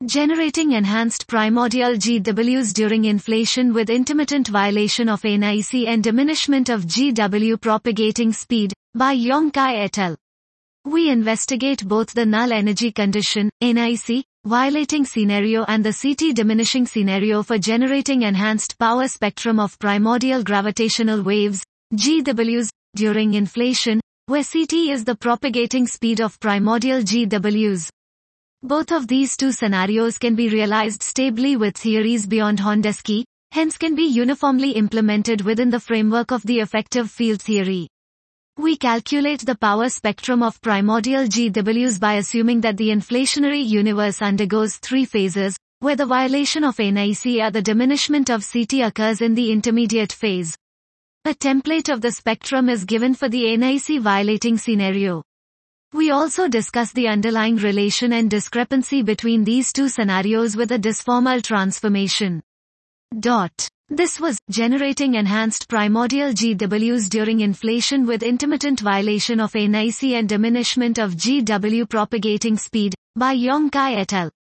Generating enhanced primordial GWs during inflation with intermittent violation of NIC and diminishment of GW propagating speed, by Yong Kai et al. We investigate both the null energy condition, NIC, violating scenario and the CT diminishing scenario for generating enhanced power spectrum of primordial gravitational waves, GWs, during inflation, where CT is the propagating speed of primordial GWs. Both of these two scenarios can be realized stably with theories beyond Horndeski, hence can be uniformly implemented within the framework of the effective field theory. We calculate the power spectrum of primordial GWs by assuming that the inflationary universe undergoes three phases, where the violation of NIC or the diminishment of CT occurs in the intermediate phase. A template of the spectrum is given for the NIC violating scenario. We also discuss the underlying relation and discrepancy between these two scenarios with a disformal transformation. This was generating enhanced primordial GWs during inflation with intermittent violation of NIC and diminishment of GW propagating speed, by Yong Kai et al.